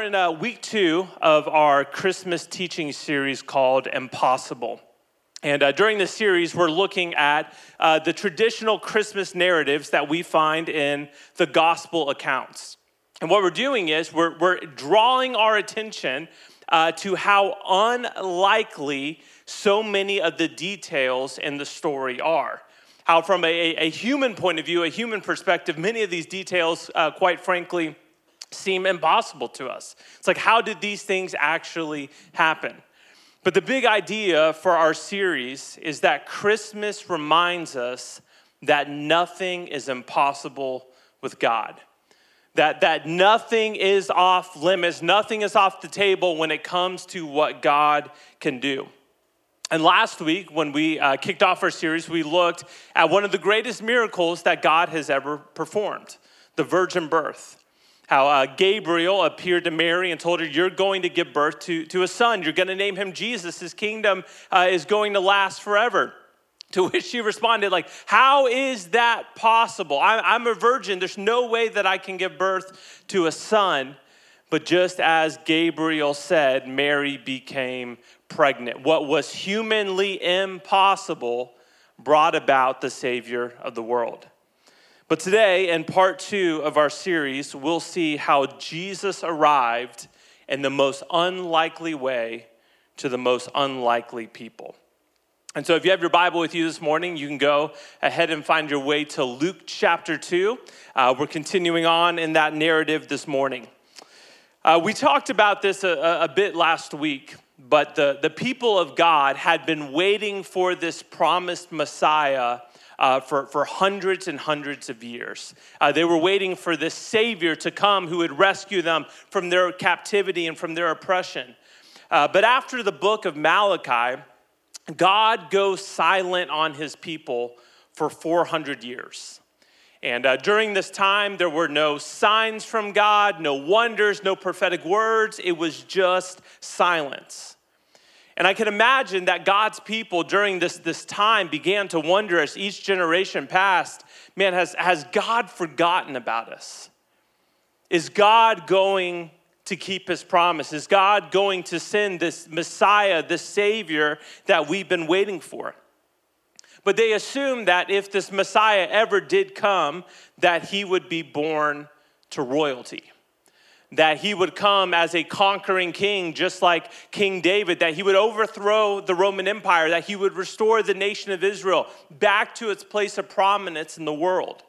in week 2 of our Christmas teaching series called Impossible. And during this series, we're looking at the traditional Christmas narratives that we find in the gospel accounts. And what we're doing is we're drawing our attention to how unlikely so many of the details in the story are. How from a human point of view, a human perspective, many of these details, quite frankly, seem impossible to us. It's like, how did these things actually happen? But the big idea for our series is that Christmas reminds us that nothing is impossible with God. That nothing is off limits, nothing is off the table when it comes to what God can do. And last week, when we kicked off our series, we looked at one of the greatest miracles that God has ever performed, the virgin birth. How Gabriel appeared to Mary and told her, you're going to give birth to a son. You're going to name him Jesus. His kingdom is going to last forever. To which she responded, like, how is that possible? I'm a virgin. There's no way that I can give birth to a son. But just as Gabriel said, Mary became pregnant. What was humanly impossible brought about the Savior of the world. But today, in part 2 of our series, we'll see how Jesus arrived in the most unlikely way to the most unlikely people. And so if you have your Bible with you this morning, you can go ahead and find your way to Luke chapter 2. We're continuing on in that narrative this morning. We talked about this a bit last week, but the people of God had been waiting for this promised Messiah for hundreds and hundreds of years. They were waiting for this Savior to come who would rescue them from their captivity and from their oppression. But after the book of Malachi, God goes silent on his people for 400 years. And during this time, there were no signs from God, no wonders, no prophetic words. It was just silence. And I can imagine that God's people during this time began to wonder as each generation passed, man, has God forgotten about us? Is God going to keep his promise? Is God going to send this Messiah, this Savior that we've been waiting for? But they assumed that if this Messiah ever did come, that he would be born to royalty. That he would come as a conquering king, just like King David, that he would overthrow the Roman Empire, that he would restore the nation of Israel back to its place of prominence in the world.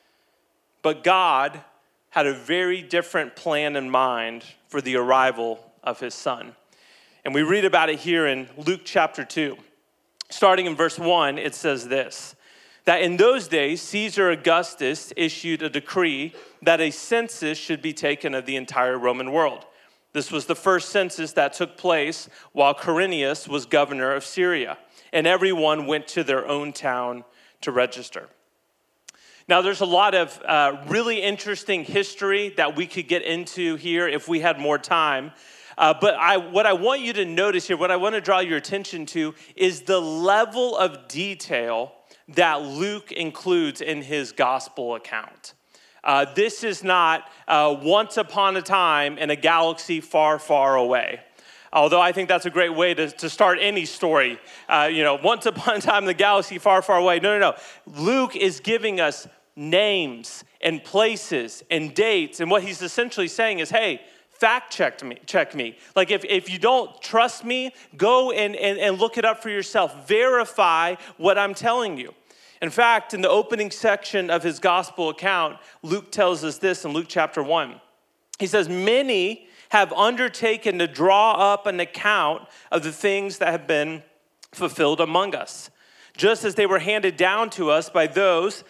But God had a very different plan in mind for the arrival of his son. And we read about it here in Luke chapter 2. Starting in verse 1, it says this, that in those days, Caesar Augustus issued a decree that a census should be taken of the entire Roman world. This was the first census that took place while Quirinius was governor of Syria, and everyone went to their own town to register. Now, there's a lot of really interesting history that we could get into here if we had more time. But what I want you to notice here, what I want to draw your attention to is the level of detail that Luke includes in his gospel account. This is not once upon a time in a galaxy far, far away. Although I think that's a great way to start any story. Once upon a time in the galaxy far, far away. No. Luke is giving us names and places and dates. And what he's essentially saying is, hey, fact check me. Like if you don't trust me, go and look it up for yourself. Verify what I'm telling you. In fact, in the opening section of his gospel account, Luke tells us this in Luke chapter 1. He says, many have undertaken to draw up an account of the things that have been fulfilled among us, just as they were handed down to us by those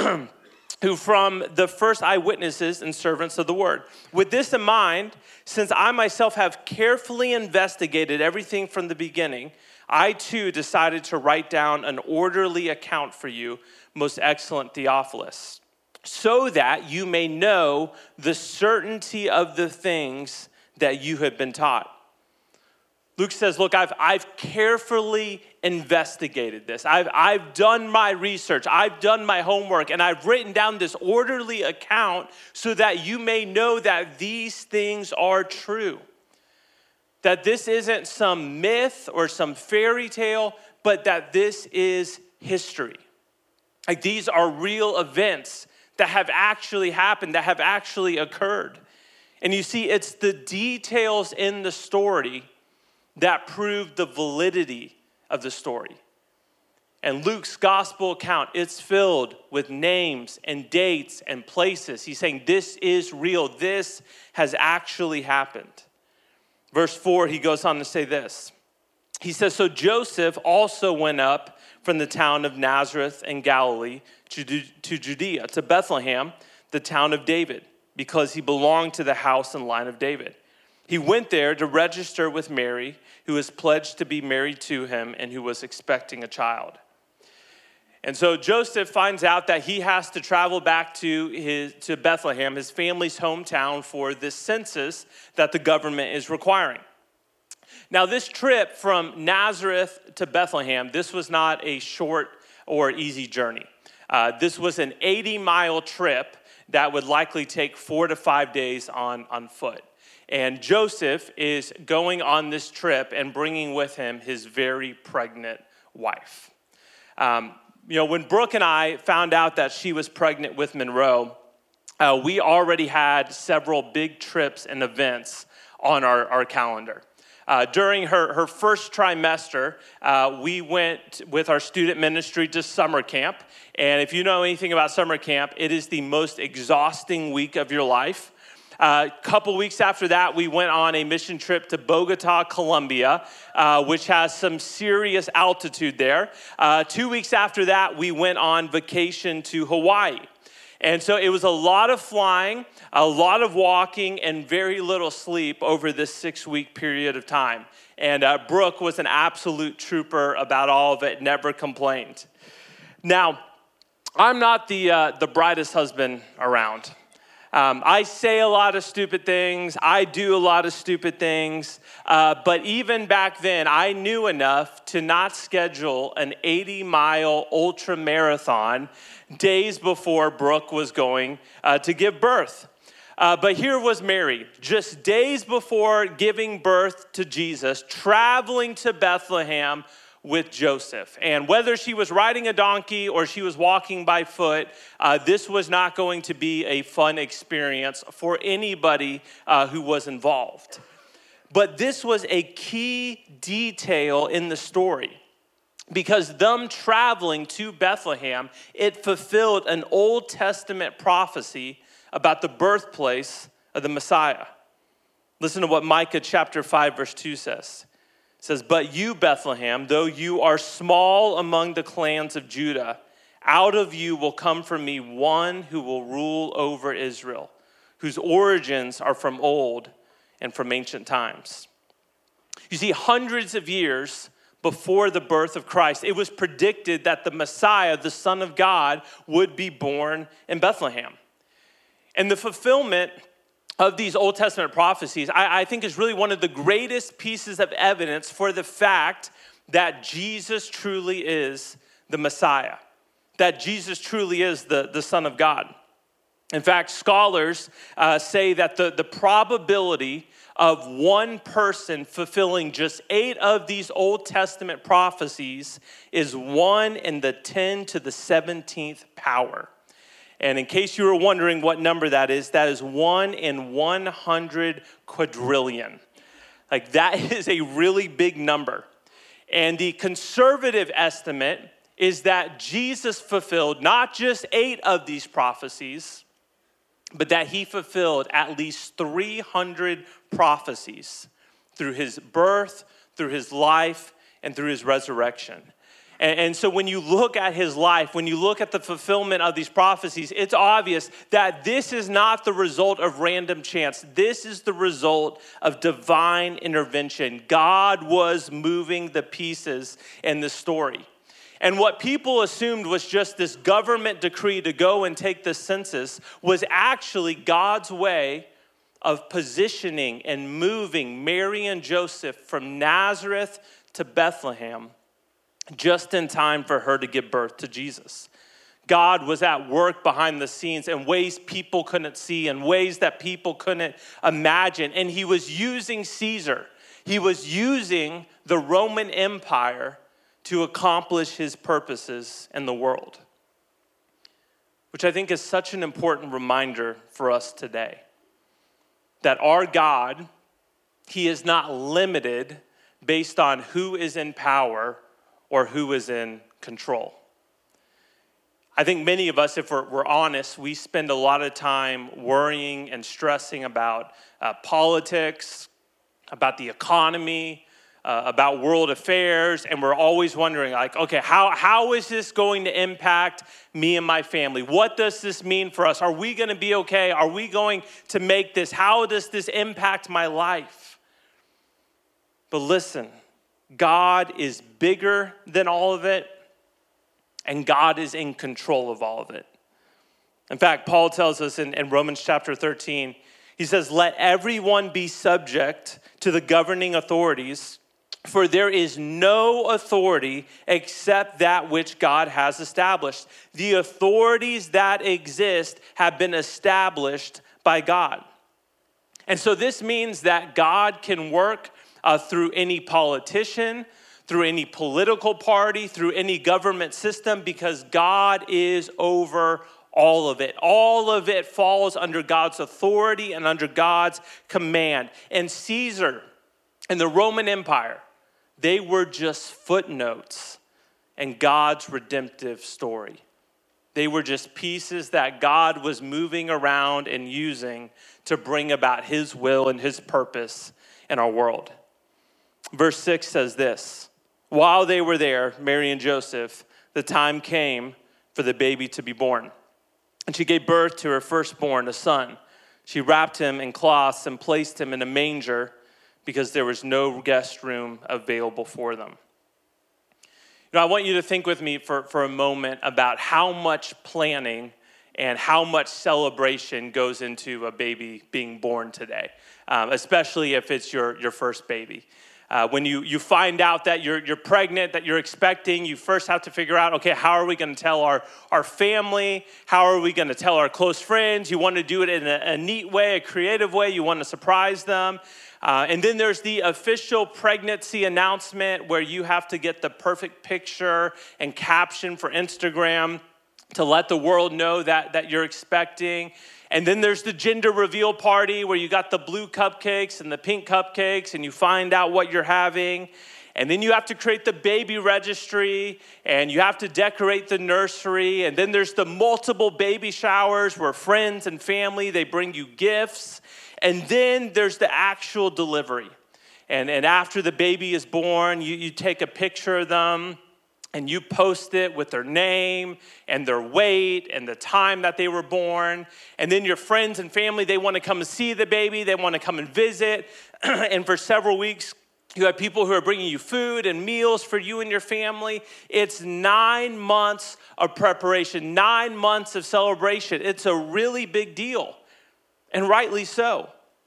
who from the first eyewitnesses and servants of the word. With this in mind, since I myself have carefully investigated everything from the beginning, I too decided to write down an orderly account for you, most excellent Theophilus, so that you may know the certainty of the things that you have been taught. Luke says, look, I've carefully investigated this. I've done my research. I've done my homework, and I've written down this orderly account so that you may know that these things are true. That this isn't some myth or some fairy tale, but that this is history. Like, these are real events that have actually happened, that have actually occurred. And you see, it's the details in the story that prove the validity of the story. And Luke's gospel account, it's filled with names and dates and places. He's saying this is real. This has actually happened. Verse 4, he goes on to say this. He says, so Joseph also went up from the town of Nazareth in Galilee to Judea, to Bethlehem, the town of David, because he belonged to the house and line of David. He went there to register with Mary, who was pledged to be married to him and who was expecting a child. And so Joseph finds out that he has to travel back to Bethlehem, his family's hometown, for this census that the government is requiring. Now, this trip from Nazareth to Bethlehem, this was not a short or easy journey. This was an 80-mile trip that would likely take 4 to 5 days on foot. And Joseph is going on this trip and bringing with him his very pregnant wife. When Brooke and I found out that she was pregnant with Monroe, we already had several big trips and events on our calendar. During her first trimester, we went with our student ministry to summer camp. And if you know anything about summer camp, it is the most exhausting week of your life. A couple weeks after that, we went on a mission trip to Bogota, Colombia, which has some serious altitude there. 2 weeks after that, we went on vacation to Hawaii. And so it was a lot of flying, a lot of walking, and very little sleep over this 6-week period of time. And Brooke was an absolute trooper about all of it, never complained. Now, I'm not the brightest husband around. I say a lot of stupid things. I do a lot of stupid things. But even back then, I knew enough to not schedule an 80-mile ultra marathon days before Brooke was going to give birth. But here was Mary, just days before giving birth to Jesus, traveling to Bethlehem with Joseph. And whether she was riding a donkey or she was walking by foot, this was not going to be a fun experience for anybody who was involved. But this was a key detail in the story, because them traveling to Bethlehem, it fulfilled an Old Testament prophecy about the birthplace of the Messiah. Listen to what Micah chapter 5 verse 2 says. It says, but you, Bethlehem, though you are small among the clans of Judah, out of you will come from me one who will rule over Israel, whose origins are from old and from ancient times. You see, hundreds of years before the birth of Christ, it was predicted that the Messiah, the Son of God, would be born in Bethlehem. And the fulfillment of these Old Testament prophecies, I think, is really one of the greatest pieces of evidence for the fact that Jesus truly is the Messiah, that Jesus truly is the Son of God. In fact, scholars say that the probability of one person fulfilling just 8 of these Old Testament prophecies is 1 in the 10 to the 17th power. And in case you were wondering what number that is 1 in 100 quadrillion. Like, that is a really big number. And the conservative estimate is that Jesus fulfilled not just 8 of these prophecies, but that he fulfilled at least 300 prophecies through his birth, through his life, and through his resurrection. And so when you look at his life, when you look at the fulfillment of these prophecies, it's obvious that this is not the result of random chance. This is the result of divine intervention. God was moving the pieces in the story. And what people assumed was just this government decree to go and take the census was actually God's way of positioning and moving Mary and Joseph from Nazareth to Bethlehem just in time for her to give birth to Jesus. God was at work behind the scenes in ways people couldn't see, in ways that people couldn't imagine. And he was using Caesar. He was using the Roman Empire to accomplish his purposes in the world, which I think is such an important reminder for us today. That our God, he is not limited based on who is in power or who is in control. I think many of us, if we're honest, we spend a lot of time worrying and stressing about politics, about the economy, about world affairs, and we're always wondering, like, okay, how is this going to impact me and my family? What does this mean for us? Are we going to be okay? Are we going to make this? How does this impact my life? But listen, God is bigger than all of it, and God is in control of all of it. In fact, Paul tells us in Romans chapter 13, he says, "Let everyone be subject to the governing authorities, for there is no authority except that which God has established. The authorities that exist have been established by God." And so this means that God can work through any politician, through any political party, through any government system, because God is over all of it. All of it falls under God's authority and under God's command. And Caesar and the Roman Empire, they were just footnotes in God's redemptive story. They were just pieces that God was moving around and using to bring about his will and his purpose in our world. Verse 6 says this: "While they were there, Mary and Joseph, the time came for the baby to be born. And she gave birth to her firstborn, a son. She wrapped him in cloths and placed him in a manger because there was no guest room available for them." You know, I want you to think with me for a moment about how much planning and how much celebration goes into a baby being born today, especially if it's your first baby. When you find out that you're pregnant, that you're expecting, you first have to figure out, okay, how are we going to tell our family? How are we going to tell our close friends? You want to do it in a neat way, a creative way. You want to surprise them. And then there's the official pregnancy announcement where you have to get the perfect picture and caption for Instagram to let the world know that you're expecting. And then there's the gender reveal party where you got the blue cupcakes and the pink cupcakes and you find out what you're having. And then you have to create the baby registry and you have to decorate the nursery. And then there's the multiple baby showers where friends and family, they bring you gifts. And then there's the actual delivery. And after the baby is born, you take a picture of them and you post it with their name and their weight and the time that they were born. And then your friends and family, they want to come and see the baby. They want to come and visit. And for several weeks, you have people who are bringing you food and meals for you and your family. It's 9 months of preparation, 9 months of celebration. It's a really big deal, and rightly so.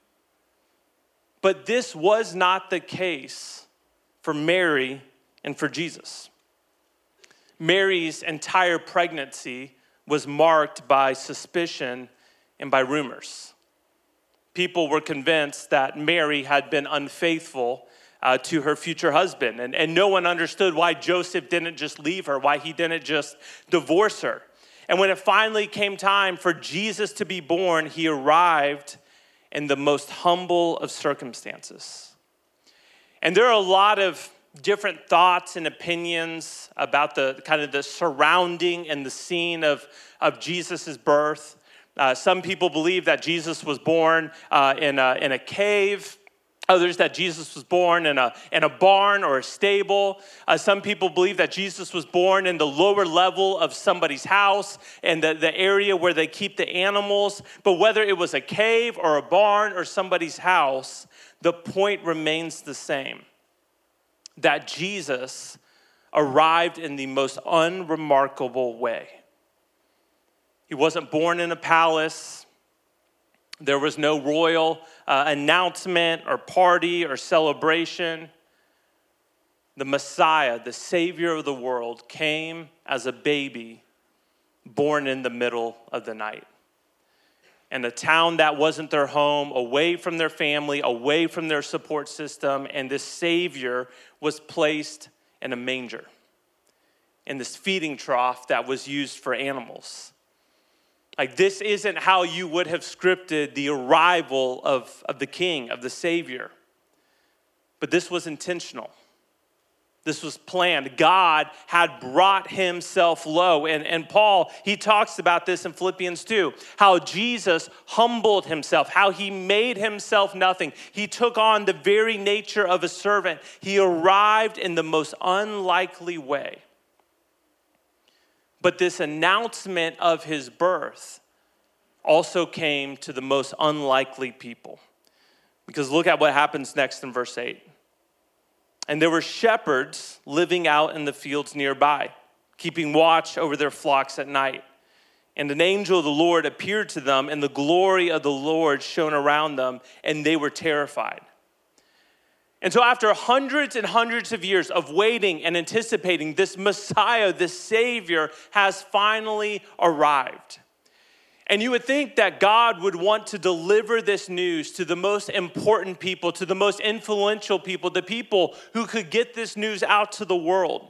But this was not the case for Mary and for Jesus. Mary's entire pregnancy was marked by suspicion and by rumors. People were convinced that Mary had been unfaithful to her future husband. And no one understood why Joseph didn't just leave her, why he didn't just divorce her. And when it finally came time for Jesus to be born, he arrived in the most humble of circumstances. And there are a lot of different thoughts and opinions about the kind of the surrounding and the scene of Jesus' birth. Some people believe that Jesus was born in a cave. Others that Jesus was born in a barn or a stable. Some people believe that Jesus was born in the lower level of somebody's house and the area where they keep the animals. But whether it was a cave or a barn or somebody's house, the point remains the same. That Jesus arrived in the most unremarkable way. He wasn't born in a palace. There was no royal announcement or party or celebration. The Messiah, the Savior of the world, came as a baby born in the middle of the night. In a town that wasn't their home, away from their family, away from their support system, and this Savior was placed in a manger, in this feeding trough that was used for animals. Like, this isn't how you would have scripted the arrival of the King, of the Savior. But this was intentional. This was planned. God had brought himself low. And Paul, he talks about this in Philippians 2, how Jesus humbled himself, how he made himself nothing. He took on the very nature of a servant. He arrived in the most unlikely way. But this announcement of his birth also came to the most unlikely people. Because look at what happens next in verse 8. And there were shepherds living out in the fields nearby, keeping watch over their flocks at night. And an angel of the Lord appeared to them, and the glory of the Lord shone around them, and they were terrified. And so after hundreds and hundreds of years of waiting and anticipating, this Messiah, this Savior, has finally arrived. And you would think that God would want to deliver this news to the most important people, to the most influential people, the people who could get this news out to the world.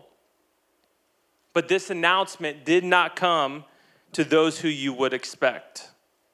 But this announcement did not come to those who you would expect.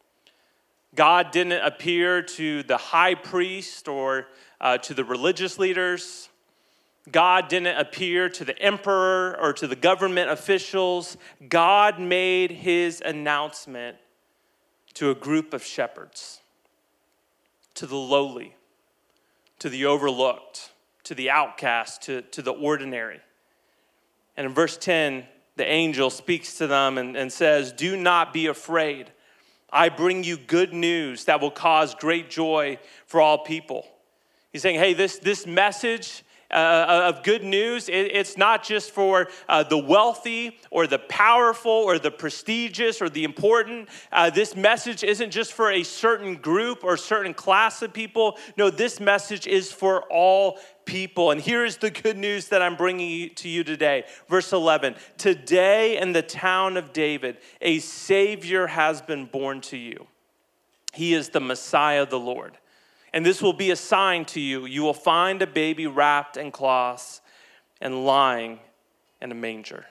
God didn't appear to the high priest or to the religious leaders. God didn't appear to the emperor or to the government officials. God made his announcement to a group of shepherds, to the lowly, to the overlooked, to the outcast, to the ordinary. And in verse 10, the angel speaks to them and says, "Do not be afraid. I bring you good news that will cause great joy for all people." He's saying, hey, this message of good news, it's not just for the wealthy or the powerful or the prestigious or the important. This message isn't just for a certain group or certain class of people. No, this message is for all people. And here's the good news that I'm bringing to you today. Verse 11, today in the town of David, a Savior has been born to you. He is the Messiah, the Lord. And this will be a sign to you. You will find a baby wrapped in cloths and lying in a manger.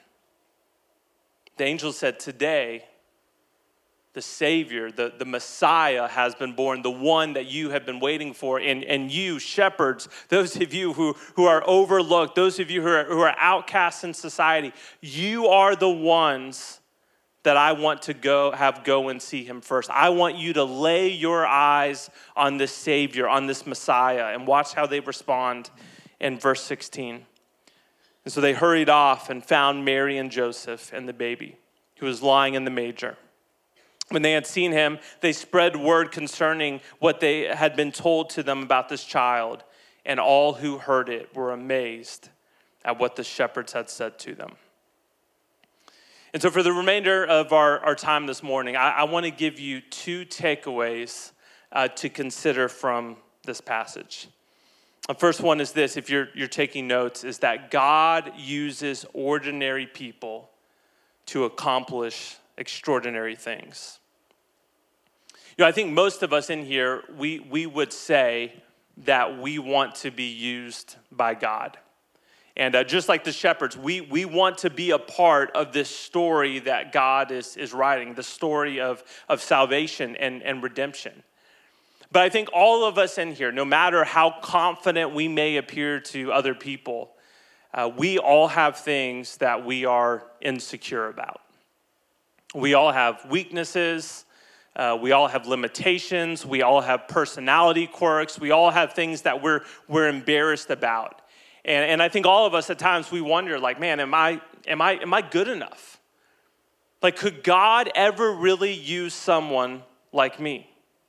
The angel said, today, the Savior, the Messiah has been born, the one that you have been waiting for. And you, shepherds, those of you who are overlooked, those of you who are outcasts in society, you are the ones that I want to go and see him first. I want you to lay your eyes on this Savior, on this Messiah, and watch how they respond in verse 16. And so they hurried off and found Mary and Joseph and the baby who was lying in the manger. When they had seen him, they spread word concerning what they had been told to them about this child, and all who heard it were amazed at what the shepherds had said to them. And so for the remainder of our time this morning, I want to give you two takeaways to consider from this passage. The first one is this, if you're taking notes, is that God uses ordinary people to accomplish extraordinary things. You know, I think most of us in here, we would say that we want to be used by God. And just like the shepherds, we want to be a part of this story that God is writing, the story of salvation and redemption. But I think all of us in here, no matter how confident we may appear to other people, we all have things that we are insecure about. We all have weaknesses. We all have limitations. We all have personality quirks. We all have things that we're embarrassed about. And I think all of us at times we wonder, like, man, am I good enough? Like, could God ever really use someone like me?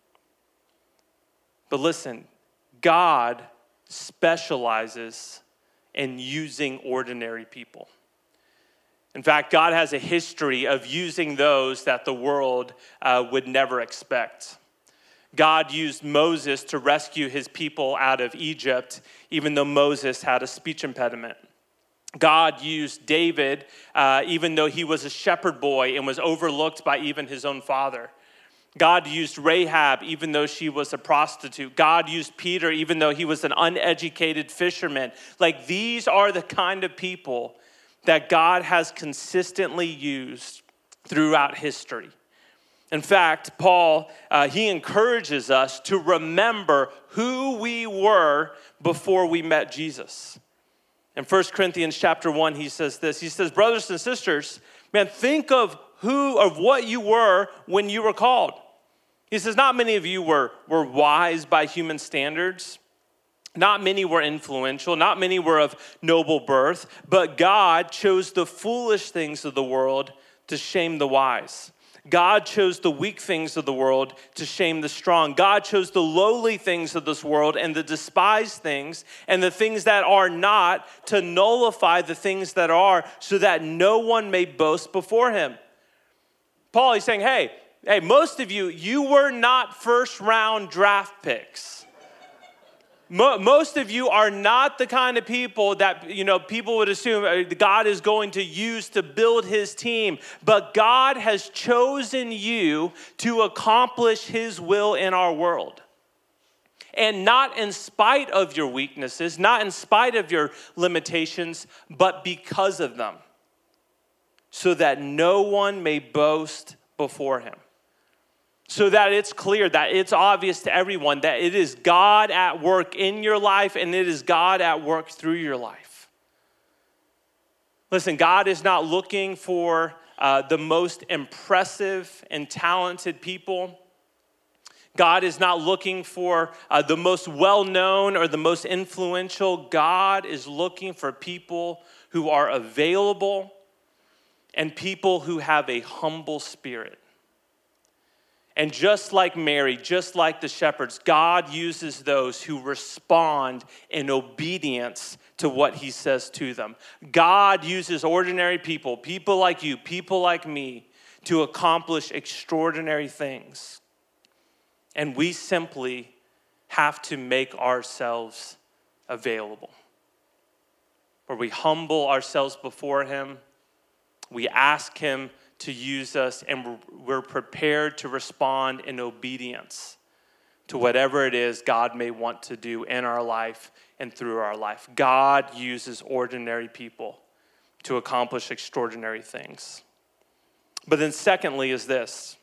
But listen, God specializes in using ordinary people. In fact, God has a history of using those that the world would never expect. God used Moses to rescue his people out of Egypt, even though Moses had a speech impediment. God used David, even though he was a shepherd boy and was overlooked by even his own father. God used Rahab, even though she was a prostitute. God used Peter, even though he was an uneducated fisherman. Like, these are the kind of people that God has consistently used throughout history. In fact, Paul, he encourages us to remember who we were before we met Jesus. In 1 Corinthians chapter 1, he says this. He says, brothers and sisters, man, think of what you were when you were called. He says, not many of you were wise by human standards. Not many were influential. Not many were of noble birth. But God chose the foolish things of the world to shame the wise. God chose the weak things of the world to shame the strong. God chose the lowly things of this world and the despised things and the things that are not to nullify the things that are, so that no one may boast before him. Paul, he's saying, hey, most of you were not first-round draft picks. Most of you are not the kind of people that, people would assume God is going to use to build his team. But God has chosen you to accomplish his will in our world. And not in spite of your weaknesses, not in spite of your limitations, but because of them. So that no one may boast before him. So that it's clear, that it's obvious to everyone that it is God at work in your life and it is God at work through your life. Listen, God is not looking for the most impressive and talented people. God is not looking for the most well-known or the most influential. God is looking for people who are available and people who have a humble spirit. And just like Mary, just like the shepherds, God uses those who respond in obedience to what he says to them. God uses ordinary people, people like you, people like me, to accomplish extraordinary things. And we simply have to make ourselves available. Where we humble ourselves before him, we ask him to use us, and we're prepared to respond in obedience to whatever it is God may want to do in our life and through our life. God uses ordinary people to accomplish extraordinary things. But then secondly is this: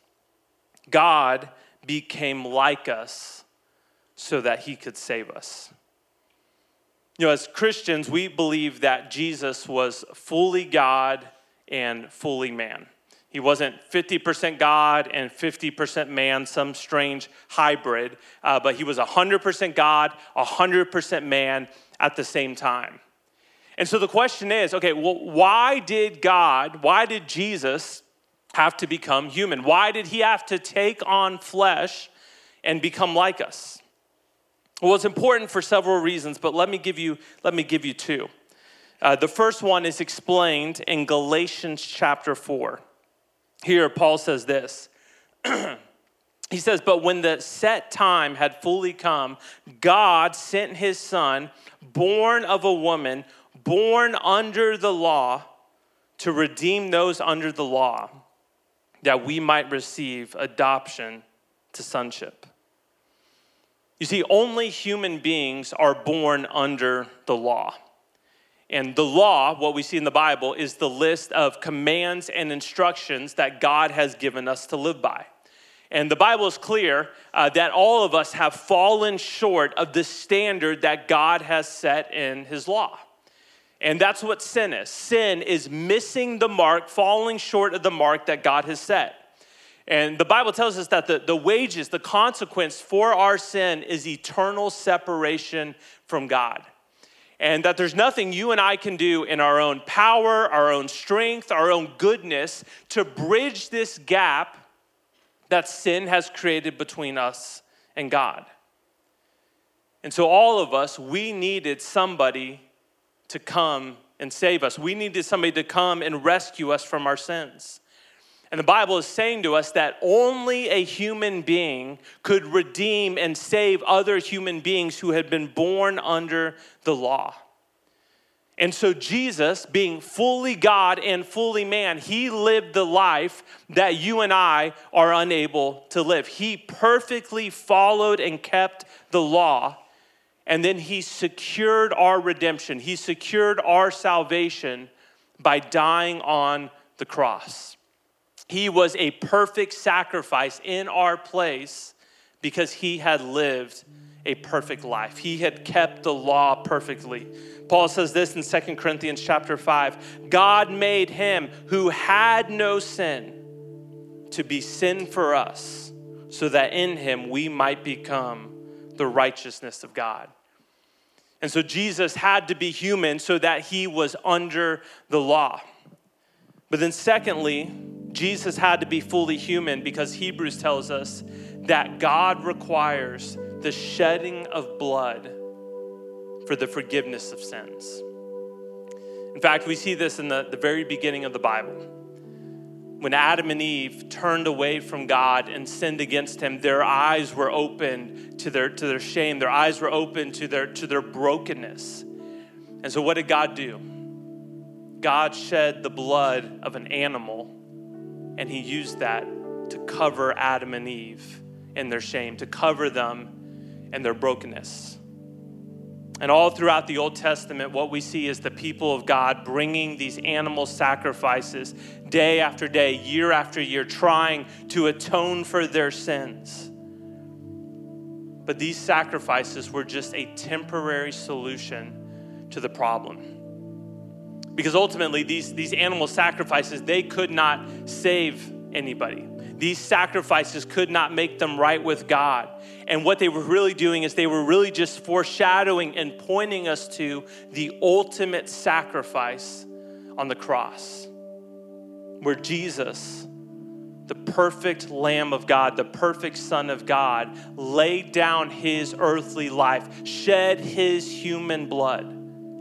God became like us so that he could save us. As Christians, we believe that Jesus was fully God and fully man. He wasn't 50% God and 50% man, some strange hybrid, but he was 100% God, 100% man at the same time. And so the question is, okay, well, why did Jesus have to become human? Why did he have to take on flesh and become like us? Well, it's important for several reasons, but let me give you two. The first one is explained in Galatians chapter 4. Here, Paul says this. He says, but when the set time had fully come, God sent his son, born of a woman, born under the law, to redeem those under the law, that we might receive adoption to sonship. You see, only human beings are born under the law. And the law, what we see in the Bible, is the list of commands and instructions that God has given us to live by. And the Bible is clear that all of us have fallen short of the standard that God has set in his law. And that's what sin is. Sin is missing the mark, falling short of the mark that God has set. And the Bible tells us that the wages, the consequence for our sin is eternal separation from God. And that there's nothing you and I can do in our own power, our own strength, our own goodness to bridge this gap that sin has created between us and God. And so all of us, we needed somebody to come and save us. We needed somebody to come and rescue us from our sins. And the Bible is saying to us that only a human being could redeem and save other human beings who had been born under the law. And so Jesus, being fully God and fully man, he lived the life that you and I are unable to live. He perfectly followed and kept the law, and then he secured our redemption. He secured our salvation by dying on the cross. He was a perfect sacrifice in our place because he had lived a perfect life. He had kept the law perfectly. Paul says this in 2 Corinthians chapter 5, God made him who had no sin to be sin for us, so that in him we might become the righteousness of God. And so Jesus had to be human so that he was under the law. But then secondly, Jesus had to be fully human because Hebrews tells us that God requires the shedding of blood for the forgiveness of sins. In fact, we see this in the very beginning of the Bible. When Adam and Eve turned away from God and sinned against him, their eyes were opened to their shame. Their eyes were open to their brokenness. And so what did God do? God shed the blood of an animal, and he used that to cover Adam and Eve in their shame, to cover them in their brokenness. And all throughout the Old Testament, what we see is the people of God bringing these animal sacrifices day after day, year after year, trying to atone for their sins. But these sacrifices were just a temporary solution to the problem. Because ultimately, these animal sacrifices, they could not save anybody. These sacrifices could not make them right with God. And what they were really doing is they were really just foreshadowing and pointing us to the ultimate sacrifice on the cross, where Jesus, the perfect Lamb of God, the perfect Son of God, laid down his earthly life, shed his human blood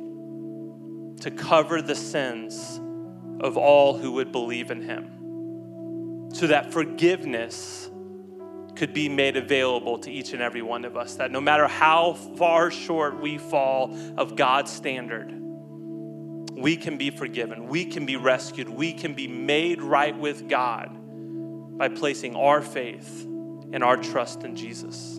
to cover the sins of all who would believe in him, so that forgiveness could be made available to each and every one of us, that no matter how far short we fall of God's standard, we can be forgiven, we can be rescued, we can be made right with God by placing our faith and our trust in Jesus.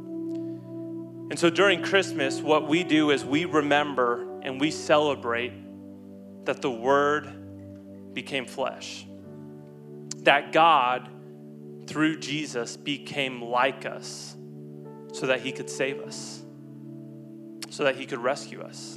And so during Christmas, what we do is we remember and we celebrate that the Word became flesh, that God, through Jesus, became like us so that he could save us, so that he could rescue us.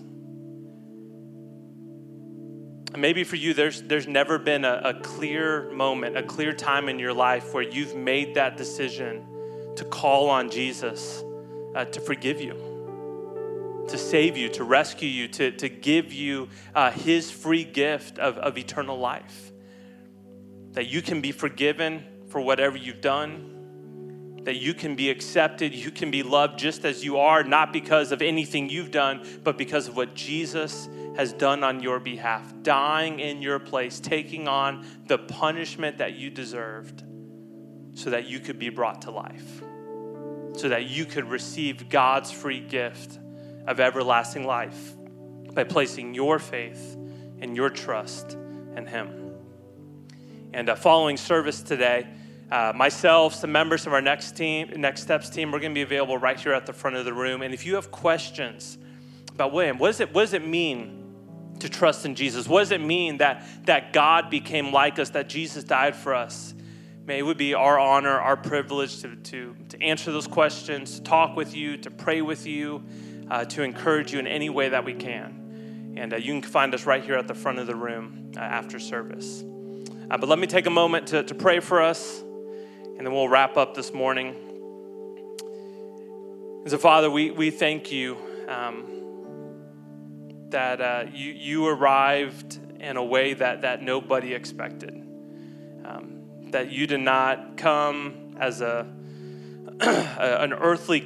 And maybe for you, there's never been a clear moment, a clear time in your life where you've made that decision to call on Jesus to forgive you, to save you, to rescue you, to give you his free gift of eternal life. That you can be forgiven for whatever you've done, that you can be accepted, you can be loved just as you are, not because of anything you've done, but because of what Jesus has done on your behalf, dying in your place, taking on the punishment that you deserved so that you could be brought to life, so that you could receive God's free gift of everlasting life by placing your faith and your trust in him. And following service today, myself, some members of our Next Steps team, we're going to be available right here at the front of the room. And if you have questions about William, what does it mean to trust in Jesus? What does it mean that God became like us, that Jesus died for us? May it would be our honor, our privilege to answer those questions, to talk with you, to pray with you, to encourage you in any way that we can. And you can find us right here at the front of the room after service. But let me take a moment to pray for us, and then we'll wrap up this morning. And so, Father, we thank you that you arrived in a way that nobody expected. That you did not come as an earthly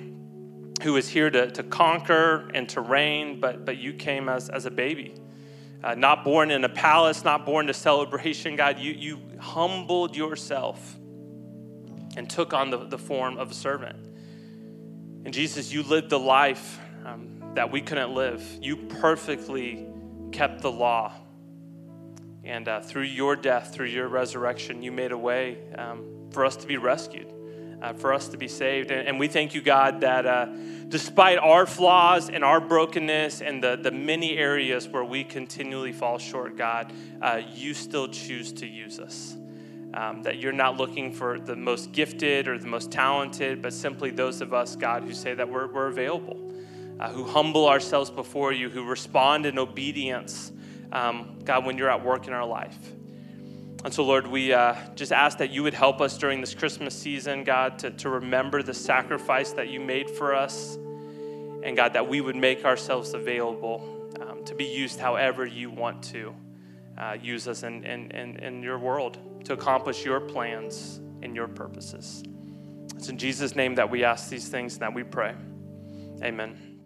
king who is here to conquer and to reign, but you came as a baby. Not born in a palace, not born to celebration, God. You humbled yourself and took on the form of a servant. And Jesus, you lived the life that we couldn't live. You perfectly kept the law. And through your death, through your resurrection, you made a way for us to be rescued, for us to be saved. And we thank you, God, that despite our flaws and our brokenness and the many areas where we continually fall short, God, you still choose to use us. That you're not looking for the most gifted or the most talented, but simply those of us, God, who say that we're available, who humble ourselves before you, who respond in obedience, God, when you're at work in our life. And so, Lord, we just ask that you would help us during this Christmas season, God, to remember the sacrifice that you made for us. And, God, that we would make ourselves available to be used however you want to use us in your world to accomplish your plans and your purposes. It's in Jesus' name that we ask these things and that we pray. Amen.